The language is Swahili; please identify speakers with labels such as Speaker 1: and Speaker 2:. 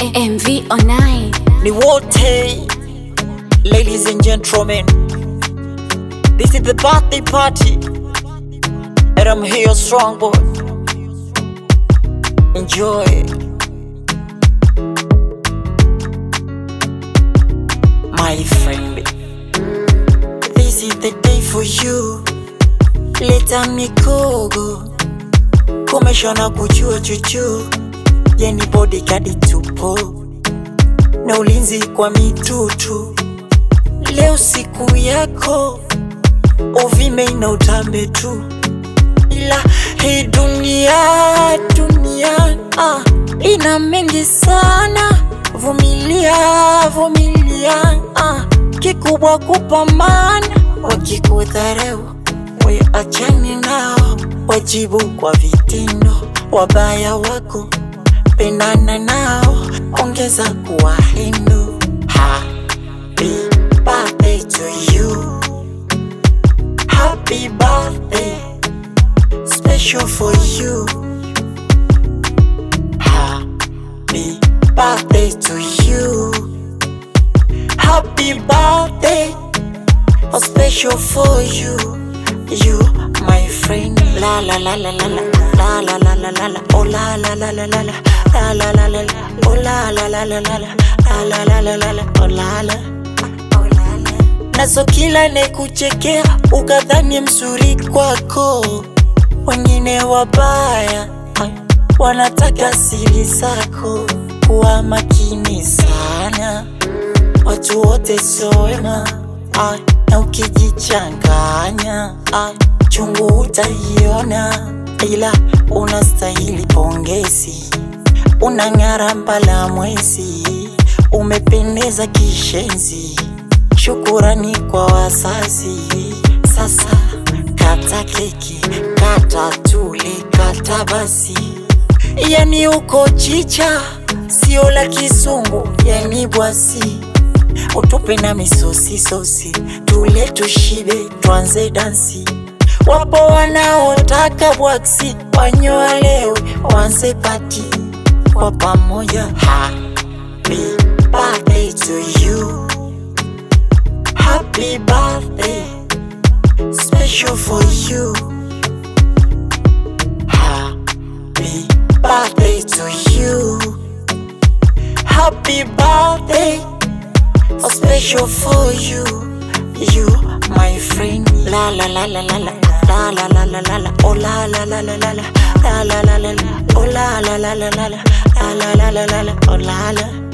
Speaker 1: MV Online.
Speaker 2: Ni wote, ladies and gentlemen, this is the birthday party, and I'm here strong boy. Enjoy. My friend, this is the day for you. Leta mikogo, kumeshona kujua chuchu, yeni bodyguard tupo na ulinzi kwa mitutu. Leo siku yako, uvime na utambe tu, ila hii dunia ina mengi sana. Vumilia, kikubwa kupambana. Wakikudharau we achane nao, wajibu kwa vitendo. Wabaya wako pendana nao, ongeza kuwahendo. Happy birthday to you, happy birthday, special for you. Happy birthday to you, happy birthday, special for you. You, my friend. La la la la la la, la la la la la la, oh la la la la la la, la la la la la, oh la la la la la la, la la la la la, oh la la. Nazo kila nekuchekea ukadhani mzuri kwako, wengine wabaya wanataka siri zako. Kuwa makini sana, watu wote sio wema, na ukijichanganya chungu utaiona, ila unastahili pongezi. Unang'ara mbala mwezi, umependeza kishenzi. Shukurani kwa wazazi. Sasa kata keki, kata tule, kata basi. Yani uko chicha, sio la kizungu, yani bwasi. Utupe na misosi, tule tushibe, tuanze dansi. Wapo wanaotaka bwaksi, wanyoalewe, wanze pati kwa pamoja. Happy birthday to you, happy birthday, special for you. Happy birthday to you, happy birthday, special for you. You, my friend. La la la la la la, la la la la la la, oh la la la la la la, la la la la la, oh la la la la la la, la la la la la, oh la la.